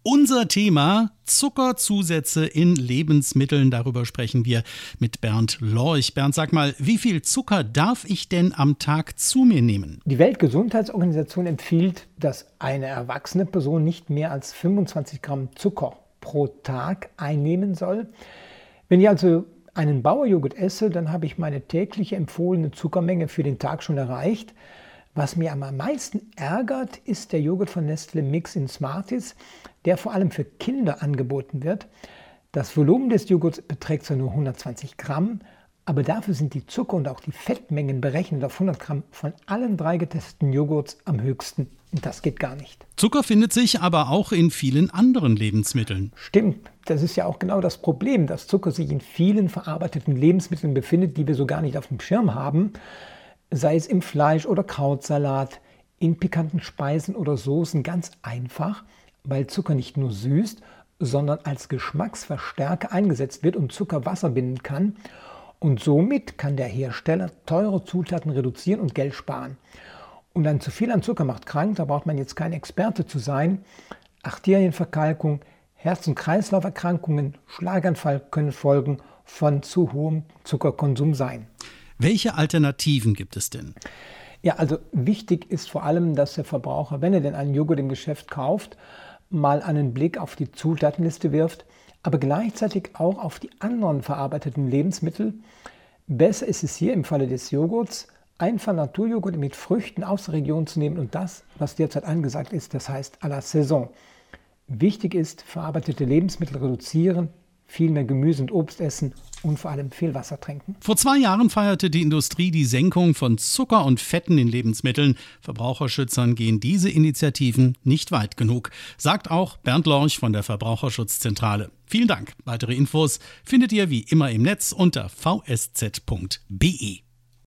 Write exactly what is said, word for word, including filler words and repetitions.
Unser Thema: Zuckerzusätze in Lebensmitteln. Darüber sprechen wir mit Bernd Lorch. Bernd, sag mal, wie viel Zucker darf ich denn am Tag zu mir nehmen? Die Weltgesundheitsorganisation empfiehlt, dass eine erwachsene Person nicht mehr als fünfundzwanzig Gramm Zucker pro Tag einnehmen soll. Wenn ich also einen Bauerjoghurt esse, dann habe ich meine tägliche empfohlene Zuckermenge für den Tag schon erreicht. Was mir am meisten ärgert, ist der Joghurt von Nestlé Mix in Smarties, der vor allem für Kinder angeboten wird. Das Volumen des Joghurts beträgt zwar nur hundertzwanzig Gramm, aber dafür sind die Zucker- und auch die Fettmengen berechnet auf hundert Gramm von allen drei getesteten Joghurts am höchsten. Und das geht gar nicht. Zucker findet sich aber auch in vielen anderen Lebensmitteln. Stimmt, das ist ja auch genau das Problem, dass Zucker sich in vielen verarbeiteten Lebensmitteln befindet, die wir so gar nicht auf dem Schirm haben. Sei es im Fleisch oder Krautsalat, in pikanten Speisen oder Soßen, ganz einfach, weil Zucker nicht nur süßt, sondern als Geschmacksverstärker eingesetzt wird und Zucker Wasser binden kann. Und somit kann der Hersteller teure Zutaten reduzieren und Geld sparen. Und ein zu viel an Zucker macht krank, da braucht man jetzt kein Experte zu sein. Arterienverkalkung, Herz- und Kreislauferkrankungen, Schlaganfall können Folgen von zu hohem Zuckerkonsum sein. Welche Alternativen gibt es denn? Ja, also wichtig ist vor allem, dass der Verbraucher, wenn er denn einen Joghurt im Geschäft kauft, mal einen Blick auf die Zutatenliste wirft, aber gleichzeitig auch auf die anderen verarbeiteten Lebensmittel. Besser ist es hier im Falle des Joghurts, einfach Naturjoghurt mit Früchten aus der Region zu nehmen und das, was derzeit angesagt ist, das heißt à la Saison. Wichtig ist, verarbeitete Lebensmittel reduzieren, viel mehr Gemüse und Obst essen und vor allem viel Wasser trinken. Vor zwei Jahren feierte die Industrie die Senkung von Zucker und Fetten in Lebensmitteln. Verbraucherschützern gehen diese Initiativen nicht weit genug, sagt auch Bernd Lorch von der Verbraucherschutzzentrale. Vielen Dank. Weitere Infos findet ihr wie immer im Netz unter v s z punkt b e.